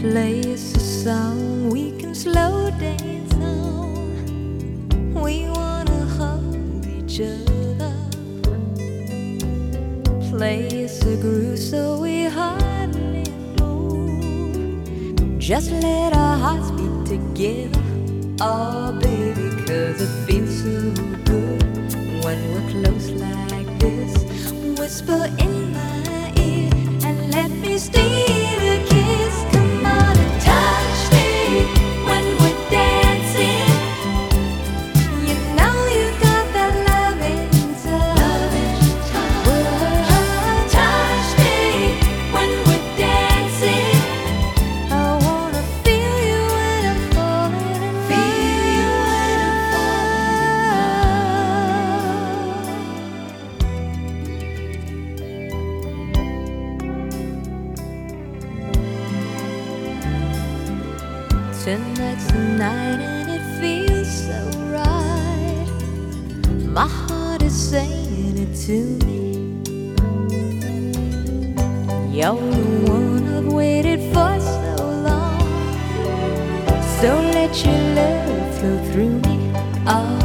Play us a song we can slow dance on. We wanna hold each other. Play us a groove so we hardly move. Just let our hearts beat together. Oh baby, 'cause it feels so good when we're close like this. Whisper in my ear and let me steal a kiss. Come on and touch me when we're dancing. You know you got that loving touch. Touch me when we're dancing. I wanna feel you when I'm falling in love. Feel you when I'm Tonight's the night and it feels so right. My heart is saying it to me. You're the one I've waited for so long. So let your love flow through me. Oh,